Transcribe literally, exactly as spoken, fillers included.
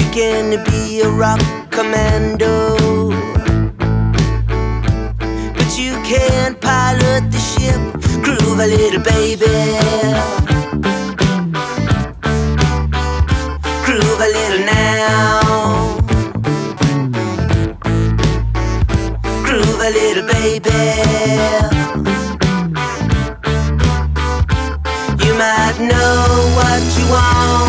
can be a rock commando, but you can't pilot the ship. Groove a little baby, groove a little now, groove a little baby. You might know what you want,